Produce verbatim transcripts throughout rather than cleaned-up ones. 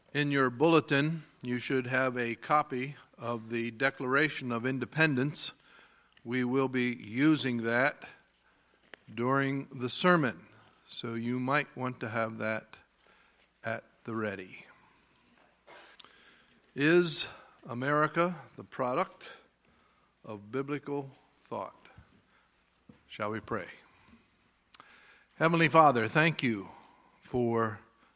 In your bulletin, you should have a copy of the Declaration of Independence. We will be using that during the sermon, so you might want to have that at the ready. Is America the product of biblical thought? Shall we pray? Heavenly Father, thank you for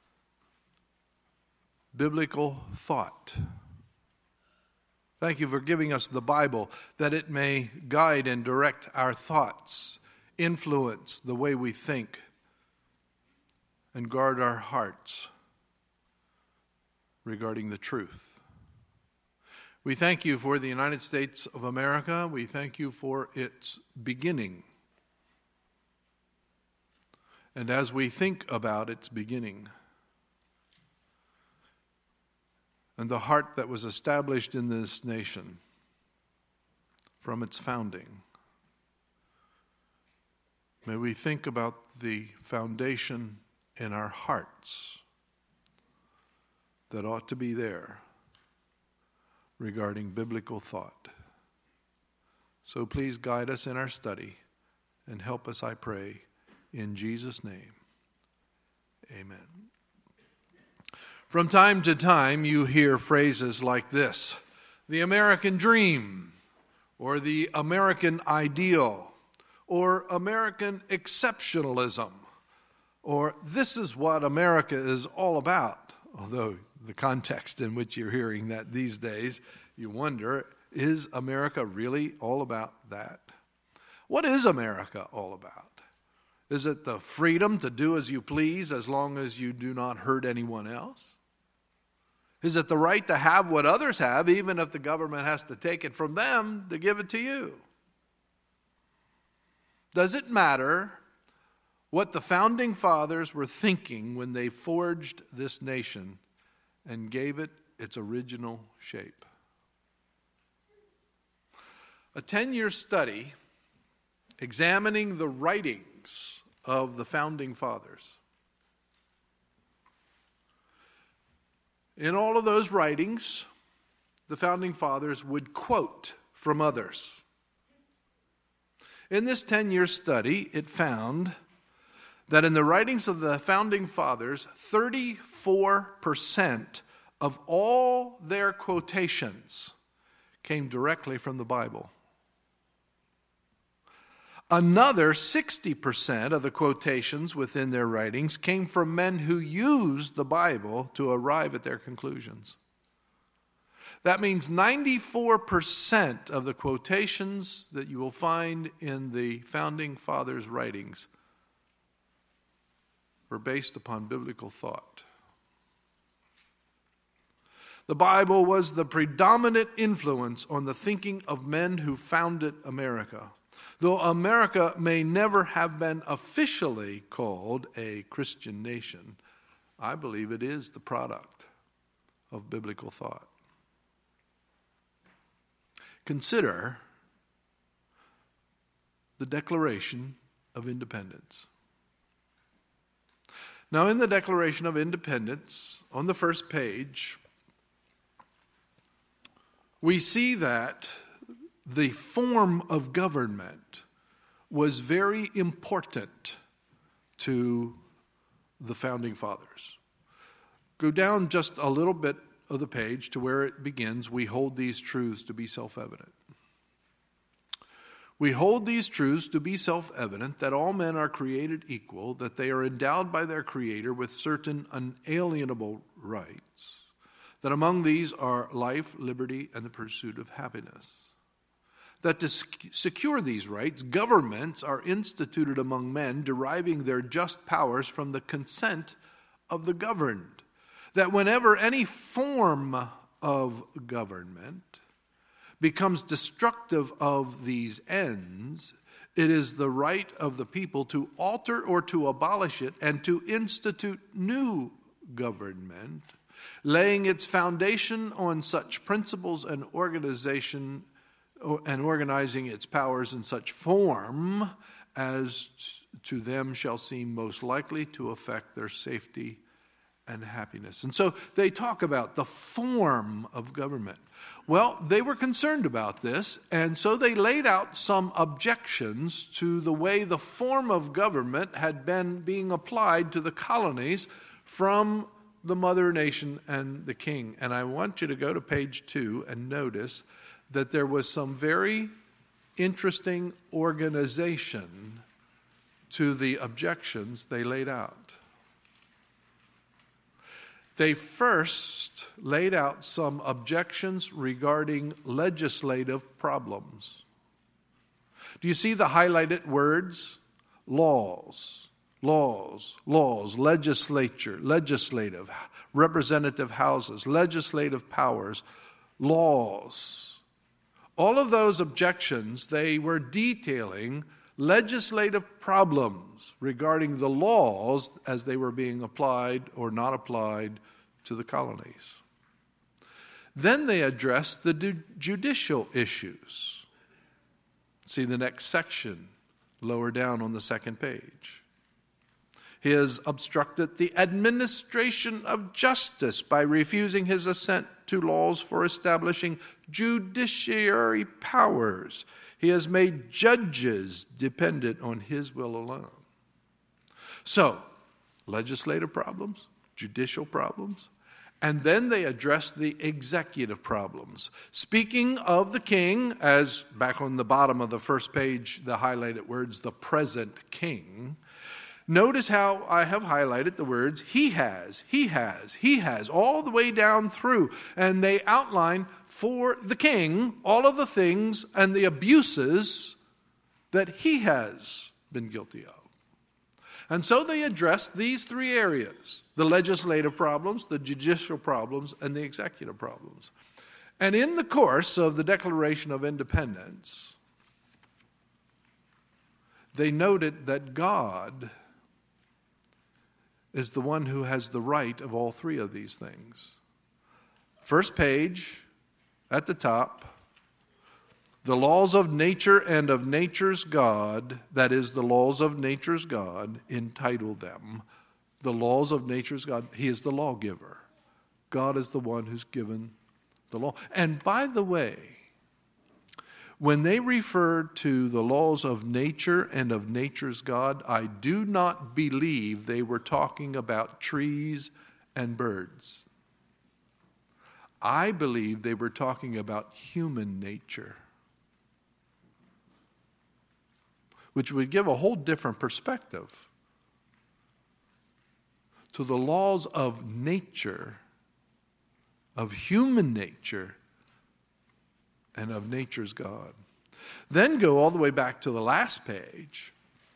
biblical thought. Thank you for giving us the Bible that it may guide and direct our thoughts, influence the way we think, and guard our hearts regarding the truth. We thank you for the United States of America. We thank you for its beginning. And as we think about its beginning, and the heart that was established in this nation from its founding, may we think about the foundation in our hearts that ought to be there regarding biblical thought. So please guide us in our study and help us, I pray, in Jesus' name. Amen. From time to time, you hear phrases like this: the American dream, or the American ideal, or American exceptionalism, or this is what America is all about. Although the context in which you're hearing that these days, you wonder, is America really all about that? What is America all about? Is it the freedom to do as you please as long as you do not hurt anyone else? Is it the right to have what others have, even if the government has to take it from them to give it to you? Does it matter what the founding fathers were thinking when they forged this nation and gave it its original shape? A ten-year study examining the writings of the founding fathers. In all of those writings, the founding fathers would quote from others. In this ten-year study, it found that in the writings of the founding fathers, thirty-four percent of all their quotations came directly from the Bible. Another sixty percent of the quotations within their writings came from men who used the Bible to arrive at their conclusions. That means ninety-four percent of the quotations that you will find in the founding fathers' writings were based upon biblical thought. The Bible was the predominant influence on the thinking of men who founded America. Though America may never have been officially called a Christian nation, I believe it is the product of biblical thought. Consider the Declaration of Independence. Now, in the Declaration of Independence, on the first page, we see that the form of government was very important to the founding fathers. Go down just a little bit of the page to where it begins. We hold these truths to be self-evident. We hold these truths to be self-evident that all men are created equal, that they are endowed by their Creator with certain unalienable rights, that among these are life, liberty, and the pursuit of happiness. That to secure these rights, governments are instituted among men, deriving their just powers from the consent of the governed. That whenever any form of government becomes destructive of these ends, it is the right of the people to alter or to abolish it and to institute new government, laying its foundation on such principles and organization and organizing its powers in such form as to them shall seem most likely to affect their safety and happiness. And so they talk about the form of government. Well, they were concerned about this, and so they laid out some objections to the way the form of government had been being applied to the colonies from the mother nation and the king. And I want you to go to page two and notice that there was some very interesting organization to the objections they laid out. They first laid out some objections regarding legislative problems. Do you see the highlighted words? Laws, laws, laws, legislature, legislative, representative houses, legislative powers, laws. All of those objections, they were detailing legislative problems regarding the laws as they were being applied or not applied to the colonies. Then they addressed the judicial issues. See the next section lower down on the second page. He has obstructed the administration of justice by refusing his assent to laws for establishing judiciary powers. He has made judges dependent on his will alone. So, legislative problems, judicial problems, and then they address the executive problems. Speaking of the king, as back on the bottom of the first page, the highlighted words, the present king, notice how I have highlighted the words, he has, he has, he has, all the way down through. And they outline for the king all of the things and the abuses that he has been guilty of. And so they address these three areas, the legislative problems, the judicial problems, and the executive problems. And in the course of the Declaration of Independence, they noted that God is the one who has the right of all three of these things. First page, at the top, the laws of nature and of nature's God, that is, the laws of nature's God, entitle them. The laws of nature's God, he is the lawgiver. God is the one who's given the law. And by the way, when they refer to the laws of nature and of nature's God, I do not believe they were talking about trees and birds. I believe they were talking about human nature, which would give a whole different perspective to the laws of nature, of human nature, and of nature's God. Then go all the way back to the last page.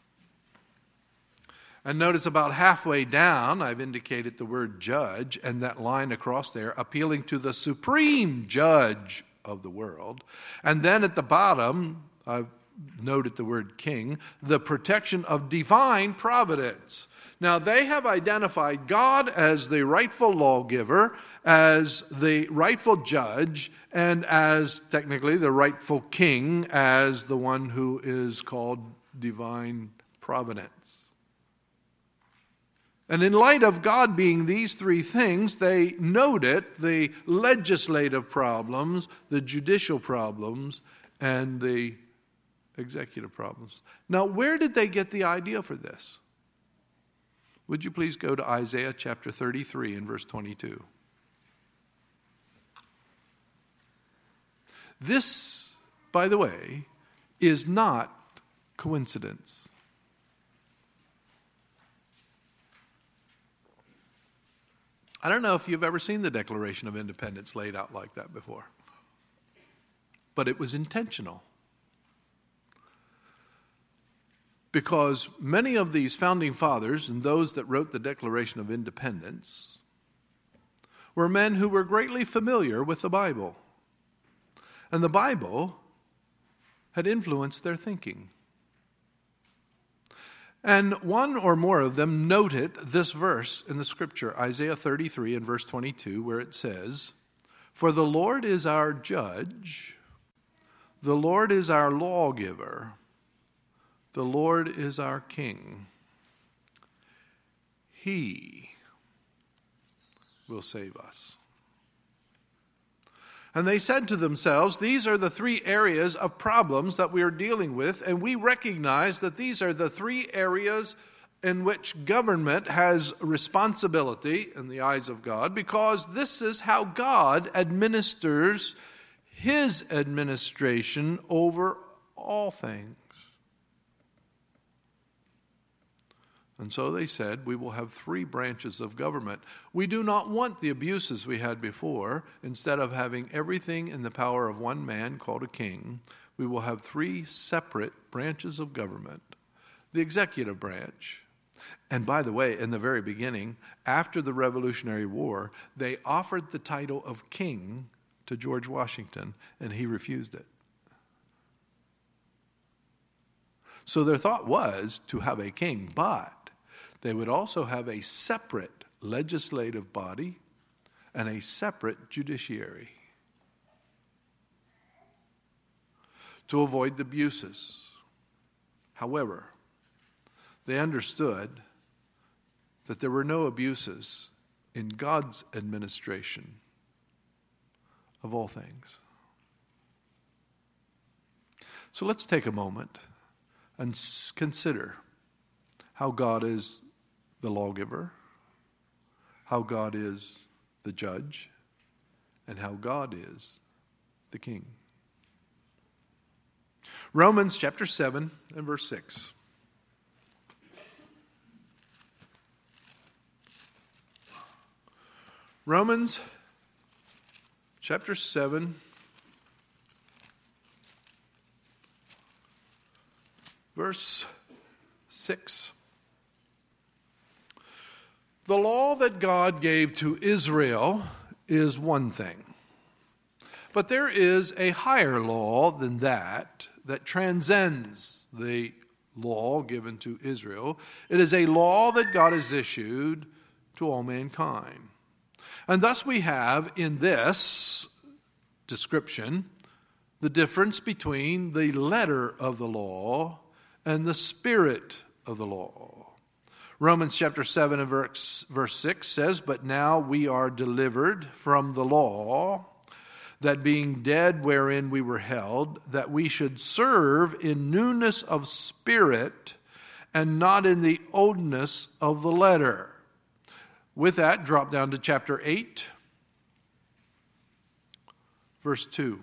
And notice about halfway down, I've indicated the word judge, and that line across there, appealing to the supreme judge of the world. And then at the bottom, I've noted the word king, the protection of divine providence. Now, they have identified God as the rightful lawgiver, as the rightful judge, and as technically the rightful king, as the one who is called divine providence. And in light of God being these three things, they noted the legislative problems, the judicial problems, and the executive problems. Now, where did they get the idea for this? Would you please go to Isaiah chapter thirty-three and verse twenty-two. This, by the way, is not coincidence. I don't know if you've ever seen the Declaration of Independence laid out like that before, but it was intentional. Because many of these founding fathers and those that wrote the Declaration of Independence were men who were greatly familiar with the Bible. And the Bible had influenced their thinking. And one or more of them noted this verse in the scripture, Isaiah thirty-three and verse twenty-two, where it says, "For the Lord is our judge, the Lord is our lawgiver, the Lord is our king. He will save us. And they said to themselves, these are the three areas of problems that we are dealing with, and we recognize that these are the three areas in which government has responsibility in the eyes of God, because this is how God administers his administration over all things. And so they said, we will have three branches of government. We do not want the abuses we had before. Instead of having everything in the power of one man called a king, we will have three separate branches of government. The executive branch. And by the way, in the very beginning, after the Revolutionary War, they offered the title of king to George Washington, and he refused it. So their thought was to have a king, but they would also have a separate legislative body and a separate judiciary to avoid the abuses. However, they understood that there were no abuses in God's administration of all things. So let's take a moment and consider how God is the lawgiver, how God is the judge, and how God is the king. Romans chapter seven and verse six. Romans chapter seven, verse six. The law that God gave to Israel is one thing. But there is a higher law than that, that transcends the law given to Israel. It is a law that God has issued to all mankind. And thus we have in this description the difference between the letter of the law and the spirit of the law. Romans chapter seven and verse, verse six says, but now we are delivered from the law, that being dead wherein we were held, that we should serve in newness of spirit and not in the oldness of the letter. With that, drop down to chapter eight, verse two.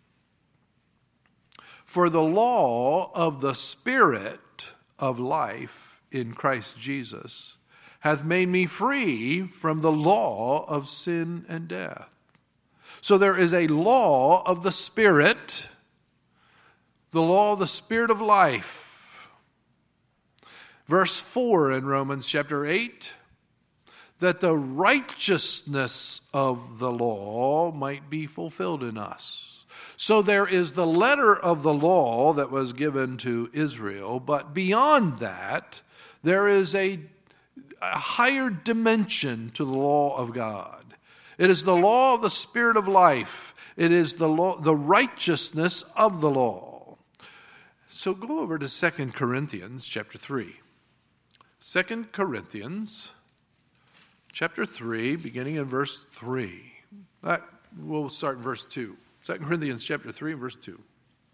For the law of the Spirit of life in Christ Jesus hath made me free from the law of sin and death. So there is a law of the Spirit, the law of the Spirit of life. Verse four in Romans chapter eight, that the righteousness of the law might be fulfilled in us. So there is the letter of the law that was given to Israel, but beyond that, there is a, a higher dimension to the law of God. It is the law of the Spirit of life. It is the law, the righteousness of the law. So go over to Second Corinthians chapter three. Second Corinthians chapter three, beginning in verse three. That, we'll start in verse two. Second Corinthians chapter three, verse two.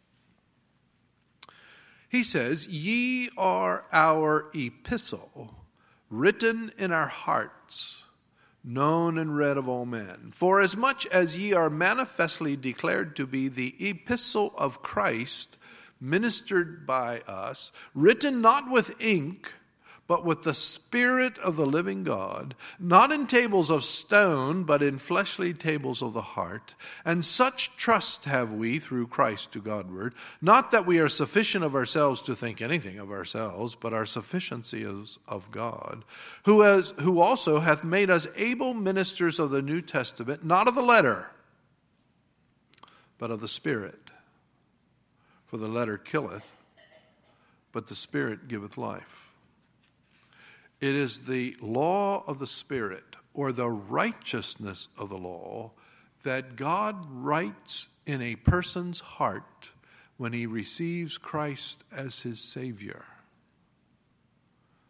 He says, ye are our epistle, written in our hearts, known and read of all men. For as much as ye are manifestly declared to be the epistle of Christ, ministered by us, written not with ink, but with the Spirit of the living God, not in tables of stone, but in fleshly tables of the heart. And such trust have we through Christ to Godward, not that we are sufficient of ourselves to think anything of ourselves, but our sufficiency is of God, who has, who also hath made us able ministers of the New Testament, not of the letter, but of the Spirit. For the letter killeth, but the Spirit giveth life. It is the law of the Spirit, or the righteousness of the law, that God writes in a person's heart when he receives Christ as his Savior.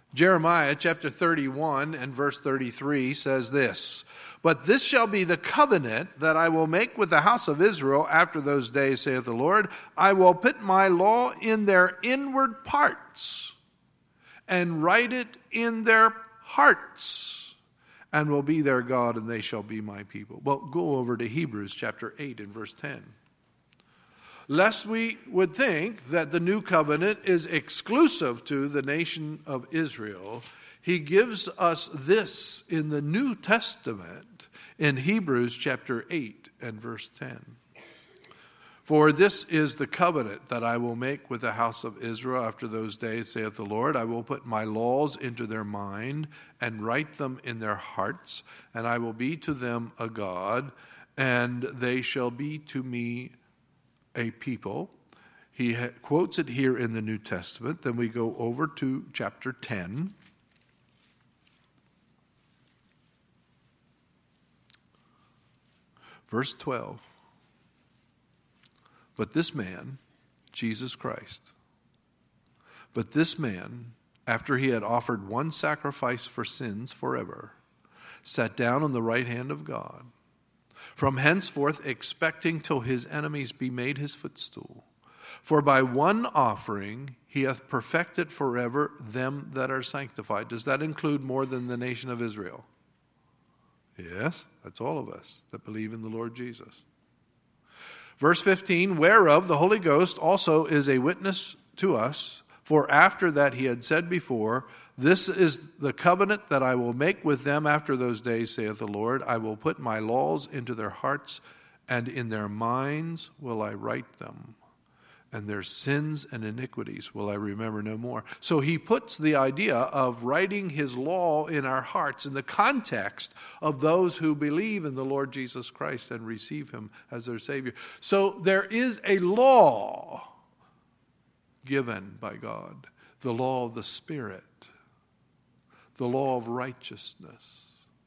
Jeremiah chapter thirty-one and verse thirty-three says this, "But this shall be the covenant that I will make with the house of Israel after those days, saith the Lord. I will put my law in their inward parts and write it in their hearts, and will be their God, and they shall be my people." Well, go over to Hebrews chapter eight and verse ten. Lest we would think that the new covenant is exclusive to the nation of Israel, he gives us this in the New Testament in Hebrews chapter eight and verse ten. "For this is the covenant that I will make with the house of Israel after those days, saith the Lord. I will put my laws into their mind and write them in their hearts, and I will be to them a God, and they shall be to me a people." He ha- quotes it here in the New Testament. Then we go over to chapter ten. Verse twelve. "But this man," Jesus Christ, "but this man, after he had offered one sacrifice for sins forever, sat down on the right hand of God, from henceforth expecting till his enemies be made his footstool. For by one offering he hath perfected forever them that are sanctified." Does that include more than the nation of Israel? Yes, that's all of us that believe in the Lord Jesus. Verse fifteen, "Whereof the Holy Ghost also is a witness to us, for after that he had said before, This is the covenant that I will make with them after those days, saith the Lord. I will put my laws into their hearts, and in their minds will I write them. And their sins and iniquities will I remember no more." So he puts the idea of writing his law in our hearts in the context of those who believe in the Lord Jesus Christ and receive him as their Savior. So there is a law given by God, the law of the Spirit, the law of righteousness,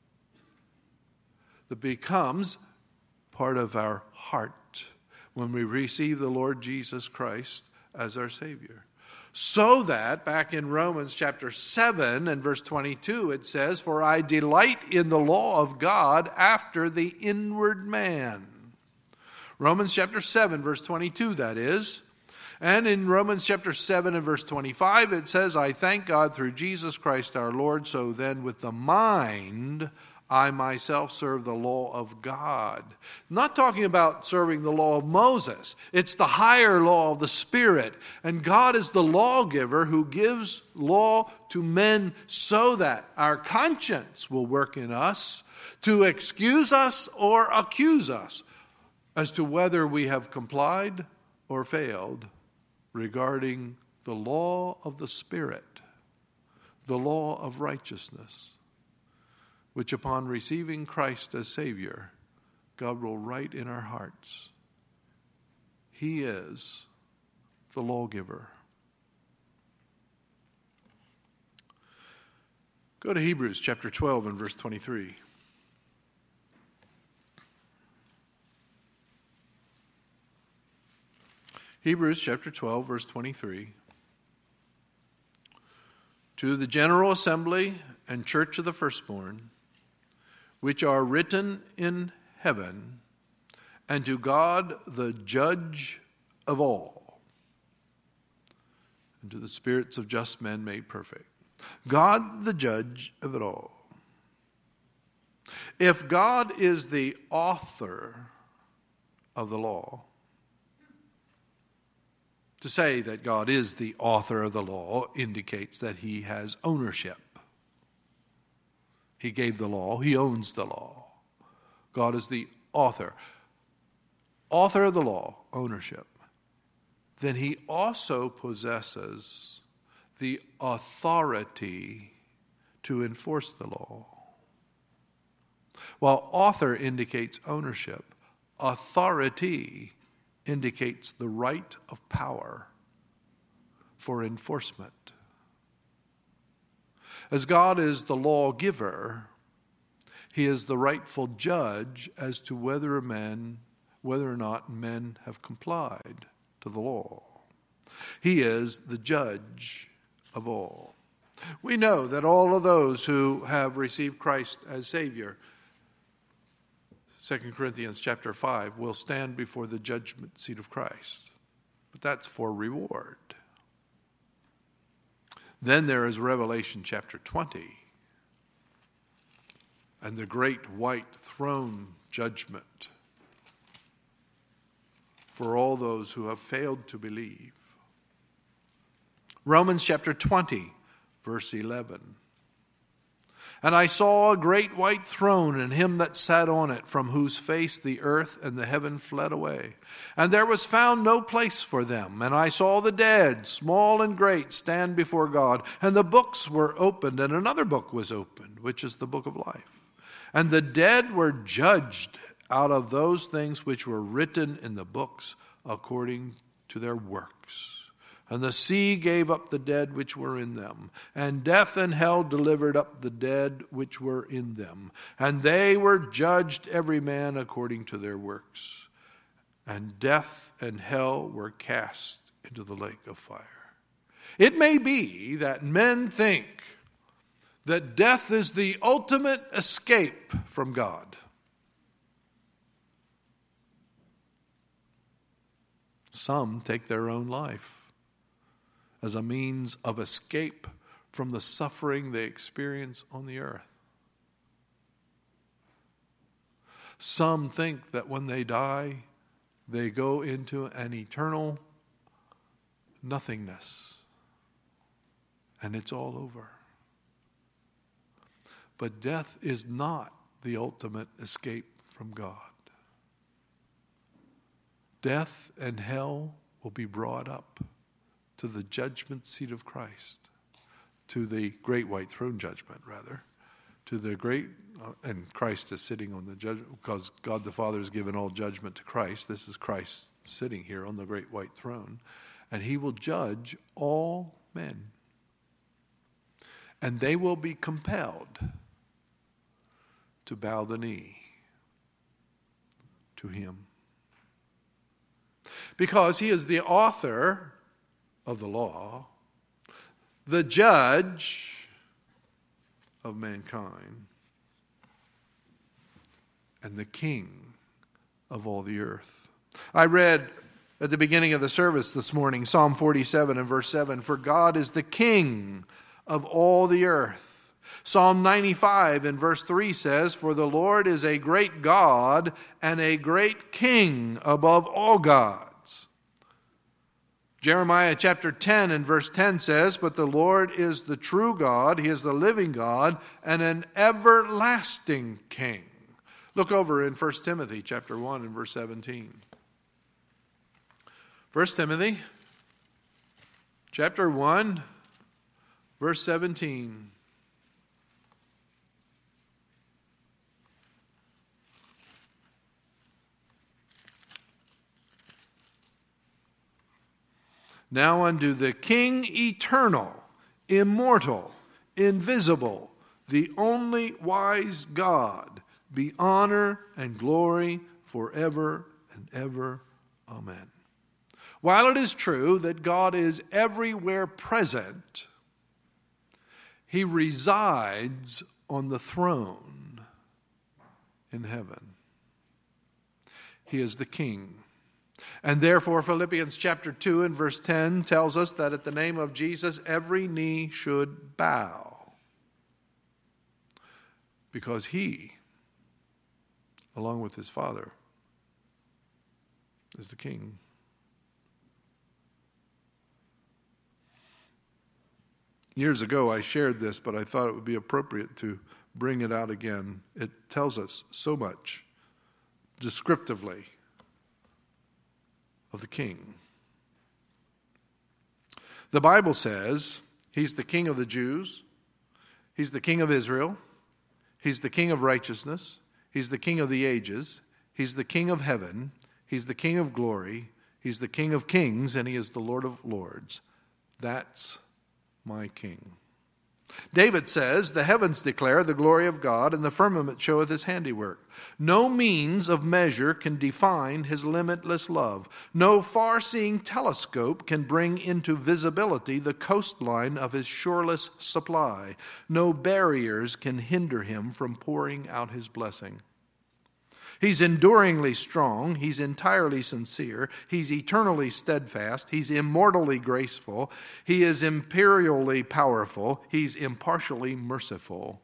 that becomes part of our heart when we receive the Lord Jesus Christ as our Savior. So that, back in Romans chapter seven and verse twenty-two, it says, "For I delight in the law of God after the inward man." Romans chapter seven, verse twenty-two, that is. And in Romans chapter seven and verse twenty-five, it says, "I thank God through Jesus Christ our Lord. So then with the mind I myself serve the law of God." Not talking about serving the law of Moses. It's the higher law of the Spirit. And God is the lawgiver who gives law to men so that our conscience will work in us to excuse us or accuse us as to whether we have complied or failed regarding the law of the Spirit, the law of righteousness, which upon receiving Christ as Savior, God will write in our hearts. He is the lawgiver. Go to Hebrews chapter twelve and verse twenty-three. Hebrews chapter twelve, verse twenty-three. "To the general assembly and church of the firstborn, which are written in heaven, and to God the judge of all, and to the spirits of just men made perfect." God the judge of it all. If God is the author of the law, to say that God is the author of the law indicates that he has ownership. He gave the law. He owns the law. God is the author. Author of the law, ownership. Then he also possesses the authority to enforce the law. While author indicates ownership, authority indicates the right of power for enforcement. As God is the lawgiver, he is the rightful judge as to whether a man, whether or not men have complied to the law. He is the judge of all. We know that all of those who have received Christ as Savior, Second Corinthians chapter five, will stand before the judgment seat of Christ. But that's for reward. Then there is Revelation chapter twenty and the great white throne judgment for all those who have failed to believe. Romans chapter twenty, verse eleven. And I saw a great white throne, and him that sat on it, from whose face the earth and the heaven fled away. And there was found no place for them. And I saw the dead, small and great, stand before God. And the books were opened, and another book was opened, which is the book of life. And the dead were judged out of those things which were written in the books according to their works. And the sea gave up the dead which were in them, and death and hell delivered up the dead which were in them. And they were judged every man according to their works. And death and hell were cast into the lake of fire. It may be that men think that death is the ultimate escape from God. Some take their own life as a means of escape from the suffering they experience on the earth. Some think that when they die, they go into an eternal nothingness, and it's all over. But death is not the ultimate escape from God. Death and hell will be brought up to the judgment seat of Christ, to the great white throne judgment, rather, to the great, uh, and Christ is sitting on the judgment, because God the Father has given all judgment to Christ. This is Christ sitting here on the great white throne, and he will judge all men. And they will be compelled to bow the knee to him. Because he is the author of the law, the judge of mankind, and the king of all the earth. I read at the beginning of the service this morning, Psalm forty-seven and verse seven, for God is the king of all the earth. Psalm ninety-five and verse three says, for the Lord is a great God and a great king above all gods. Jeremiah chapter ten and verse ten says, but the Lord is the true God, he is the living God, and an everlasting king. Look over in First Timothy chapter one and verse seventeen. First Timothy chapter one, verse seventeen. Now unto the King eternal, immortal, invisible, the only wise God, be honor and glory forever and ever. Amen. While it is true that God is everywhere present, he resides on the throne in heaven. He is the King. And therefore, Philippians chapter two and verse ten tells us that at the name of Jesus, every knee should bow. Because he, along with his Father, is the King. Years ago, I shared this, but I thought it would be appropriate to bring it out again. It tells us so much descriptively of the King. The Bible says he's the King of the Jews, he's the King of Israel, he's the King of righteousness, he's the King of the ages, he's the King of heaven, he's the King of glory, he's the King of kings, and he is the Lord of lords. That's my King. David says, "The heavens declare the glory of God, and the firmament showeth his handiwork. No means of measure can define his limitless love. No far-seeing telescope can bring into visibility the coastline of his shoreless supply. No barriers can hinder him from pouring out his blessing." He's enduringly strong. He's entirely sincere. He's eternally steadfast. He's immortally graceful. He is imperially powerful. He's impartially merciful.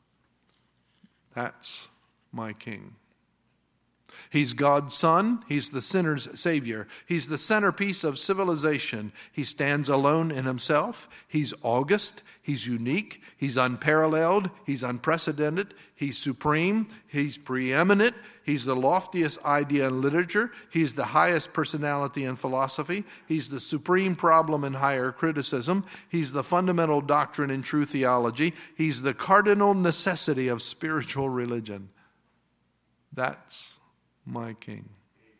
That's my King. He's God's Son. He's the sinner's Savior. He's the centerpiece of civilization. He stands alone in himself. He's august. He's unique. He's unparalleled. He's unprecedented. He's supreme. He's preeminent. He's the loftiest idea in literature. He's the highest personality in philosophy. He's the supreme problem in higher criticism. He's the fundamental doctrine in true theology. He's the cardinal necessity of spiritual religion. That's my King.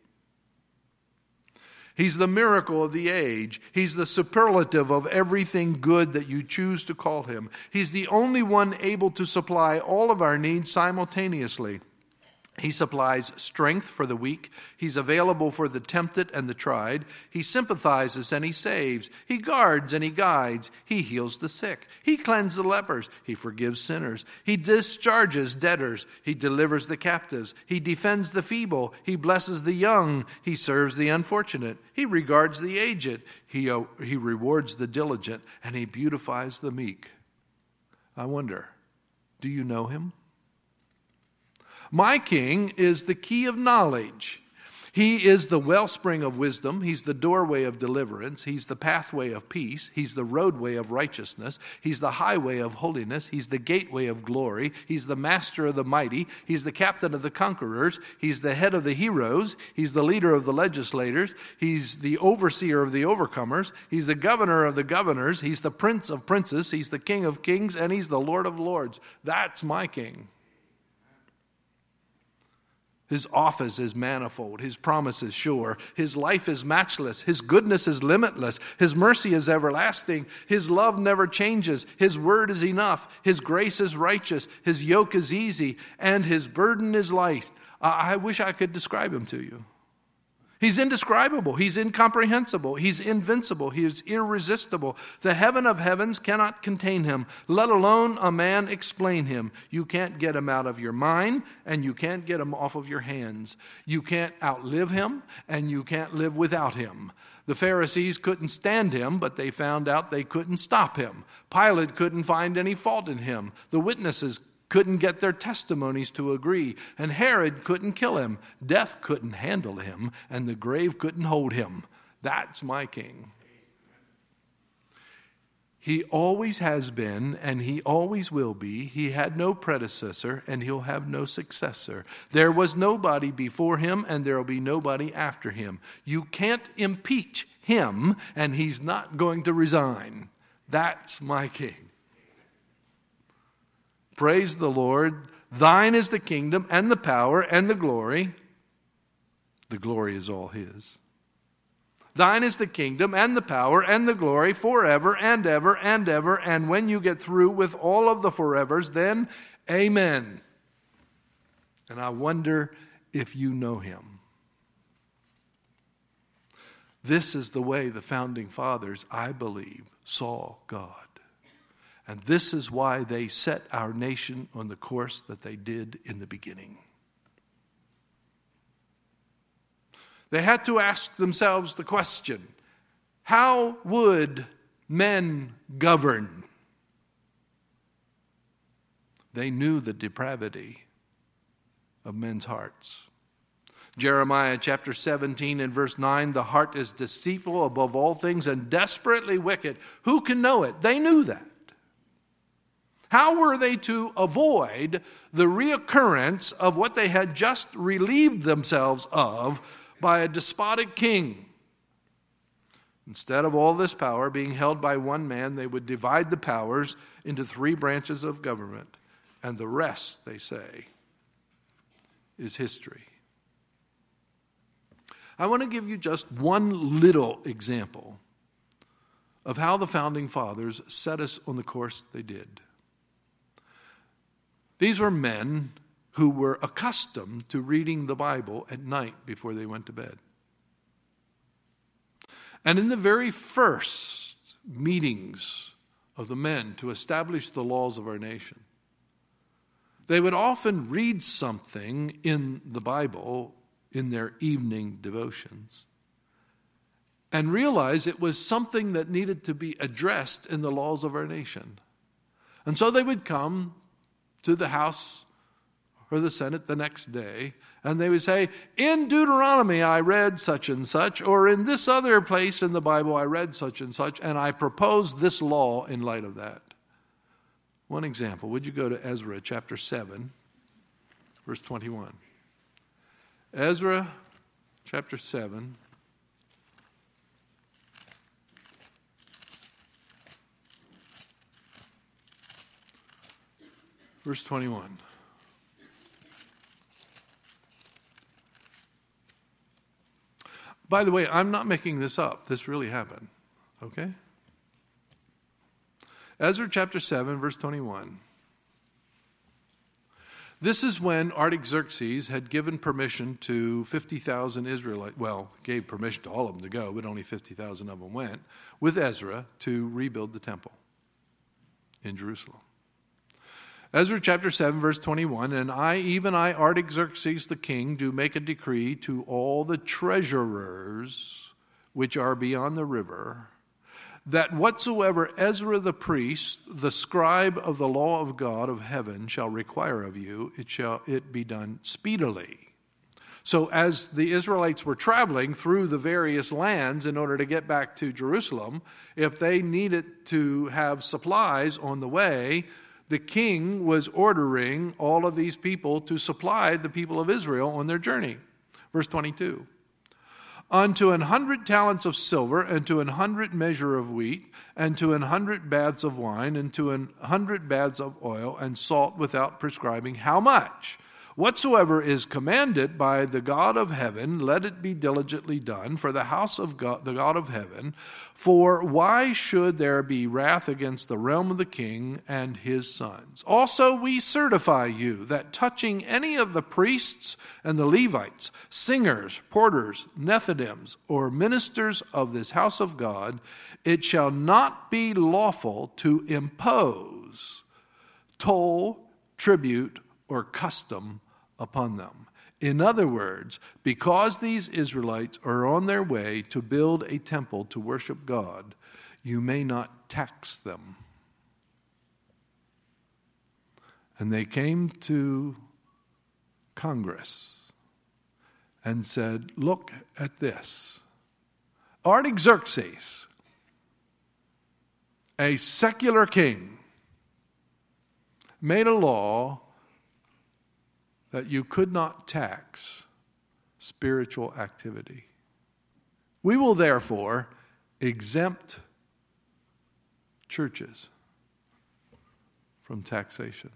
He's the miracle of the age. He's the superlative of everything good that you choose to call him. He's the only one able to supply all of our needs simultaneously. He supplies strength for the weak. He's available for the tempted and the tried. He sympathizes and he saves. He guards and he guides. He heals the sick. He cleanses the lepers. He forgives sinners. He discharges debtors. He delivers the captives. He defends the feeble. He blesses the young. He serves the unfortunate. He regards the aged. He, uh, he rewards the diligent. And he beautifies the meek. I wonder, do you know him? My King is the key of knowledge. He is the wellspring of wisdom. He's the doorway of deliverance. He's the pathway of peace. He's the roadway of righteousness. He's the highway of holiness. He's the gateway of glory. He's the master of the mighty. He's the captain of the conquerors. He's the head of the heroes. He's the leader of the legislators. He's the overseer of the overcomers. He's the governor of the governors. He's the prince of princes. He's the king of kings, and he's the Lord of lords. That's my King. His office is manifold. His promise is sure. His life is matchless. His goodness is limitless. His mercy is everlasting. His love never changes. His word is enough. His grace is righteous. His yoke is easy. And his burden is light. I wish I could describe him to you. He's indescribable. He's incomprehensible. He's invincible. He is irresistible. The heaven of heavens cannot contain him, let alone a man explain him. You can't get him out of your mind, and you can't get him off of your hands. You can't outlive him, and you can't live without him. The Pharisees couldn't stand him, but they found out they couldn't stop him. Pilate couldn't find any fault in him. The witnesses couldn't get their testimonies to agree, and Herod couldn't kill him. Death couldn't handle him, and the grave couldn't hold him. That's my King. He always has been, and he always will be. He had no predecessor, and he'll have no successor. There was nobody before him, and there'll be nobody after him. You can't impeach him, and he's not going to resign. That's my King. Praise the Lord. Thine is the kingdom and the power and the glory. The glory is all his. Thine is the kingdom and the power and the glory forever and ever and ever. And when you get through with all of the forevers, then amen. And I wonder if you know him. This is the way the founding fathers, I believe, saw God. And this is why they set our nation on the course that they did in the beginning. They had to ask themselves the question, how would men govern? They knew the depravity of men's hearts. Jeremiah chapter seventeen and verse nine, the heart is deceitful above all things and desperately wicked. Who can know it? They knew that. How were they to avoid the reoccurrence of what they had just relieved themselves of by a despotic king? Instead of all this power being held by one man, they would divide the powers into three branches of government. And the rest, they say, is history. I want to give you just one little example of how the founding fathers set us on the course they did. These were men who were accustomed to reading the Bible at night before they went to bed. And in the very first meetings of the men to establish the laws of our nation, they would often read something in the Bible in their evening devotions and realize it was something that needed to be addressed in the laws of our nation. And so they would come to the House or the Senate the next day, and they would say, in Deuteronomy I read such and such, or in this other place in the Bible I read such and such, and I propose this law in light of that. One example, would you go to Ezra chapter seven, verse twenty-one. Ezra chapter seven, verse twenty-one. By the way, I'm not making this up. This really happened. Okay? Ezra chapter seven, verse twenty-one. This is when Artaxerxes had given permission to fifty thousand Israelites, well, gave permission to all of them to go, but only fifty thousand of them went, with Ezra to rebuild the temple in Jerusalem. Ezra chapter seven, verse twenty-one, and I, even I, Artaxerxes the king, do make a decree to all the treasurers which are beyond the river, that whatsoever Ezra the priest, the scribe of the law of God of heaven, shall require of you, it shall it be done speedily. So as the Israelites were traveling through the various lands in order to get back to Jerusalem, if they needed to have supplies on the way, the king was ordering all of these people to supply the people of Israel on their journey. Verse twenty-two. Unto an hundred talents of silver, and to an hundred measure of wheat, and to an hundred baths of wine, and to an hundred baths of oil, and salt without prescribing how much. Whatsoever is commanded by the God of heaven, let it be diligently done for the house of God, the God of heaven. For why should there be wrath against the realm of the king and his sons? Also we certify you that touching any of the priests and the Levites, singers, porters, Nethinims, or ministers of this house of God, it shall not be lawful to impose toll, tribute, or custom upon them. In other words, because these Israelites are on their way to build a temple to worship God, you may not tax them. And they came to Congress and said, look at this. Artaxerxes, a secular king, made a law that you could not tax spiritual activity. We will therefore exempt churches from taxation.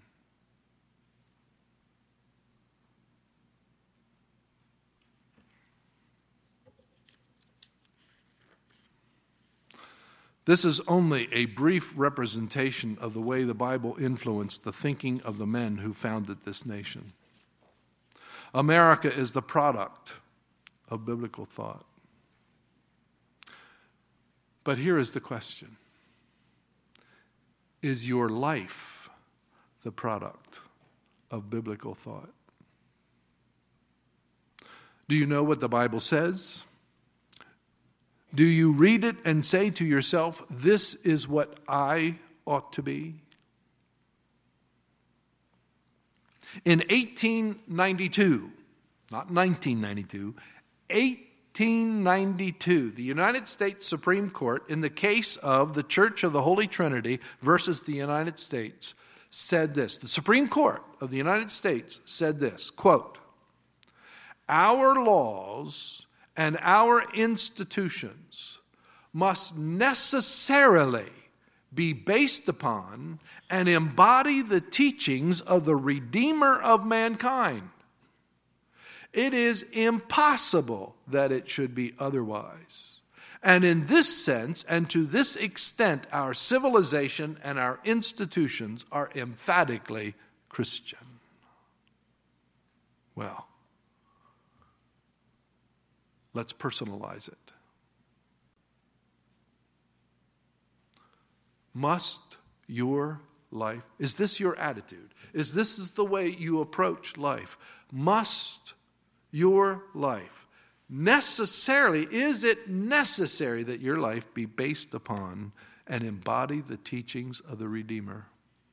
This is only a brief representation of the way the Bible influenced the thinking of the men who founded this nation. America is the product of biblical thought. But here is the question. Is your life the product of biblical thought? Do you know what the Bible says? Do you read it and say to yourself, this is what I ought to be? In eighteen ninety-two, not nineteen ninety-two, eighteen ninety-two, the United States Supreme Court, in the case of the Church of the Holy Trinity versus the United States, said this. The Supreme Court of the United States said this, quote, our laws and our institutions must necessarily be based upon and embody the teachings of the Redeemer of mankind. It is impossible that it should be otherwise. And in this sense, and to this extent, our civilization and our institutions are emphatically Christian. Well, let's personalize it. Must your life, is this your attitude? Is this is the way you approach life? Must your life necessarily, is it necessary that your life be based upon and embody the teachings of the Redeemer?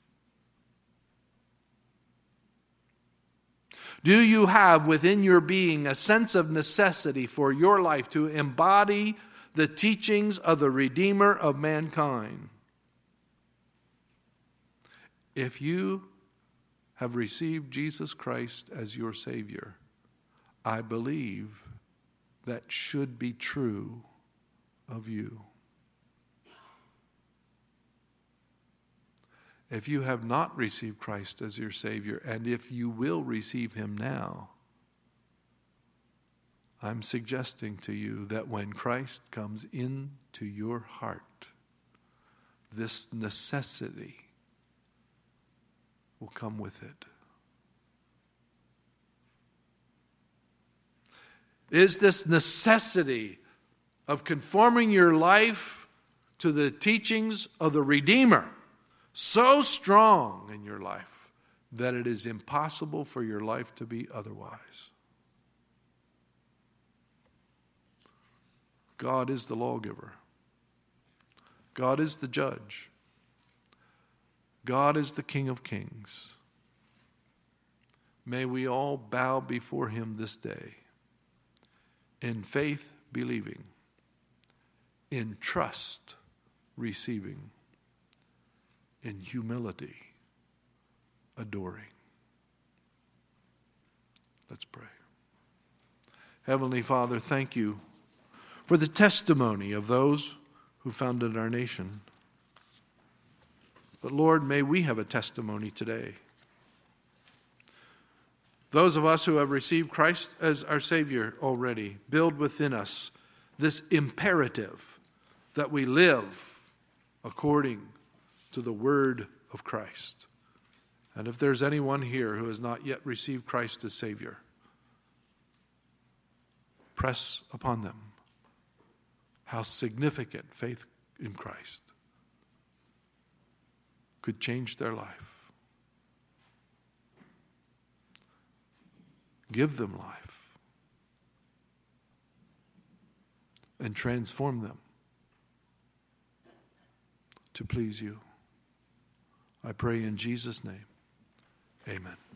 Do you have within your being a sense of necessity for your life to embody the teachings of the Redeemer of mankind? If you have received Jesus Christ as your Savior, I believe that should be true of you. If you have not received Christ as your Savior, and if you will receive Him now, I'm suggesting to you that when Christ comes into your heart, this necessity will come with it. Is this necessity of conforming your life to the teachings of the Redeemer so strong in your life that it is impossible for your life to be otherwise? God is the lawgiver. God is the judge. God is the King of kings. May we all bow before Him this day, in faith believing, in trust receiving, in humility adoring. Let's pray. Heavenly Father, thank you for the testimony of those who founded our nation. But Lord, may we have a testimony today. Those of us who have received Christ as our Savior already, build within us this imperative that we live according to the Word of Christ. And if there's anyone here who has not yet received Christ as Savior, press upon them how significant faith in Christ could change their life. Give them life and transform them to please you. I pray in Jesus' name. Amen.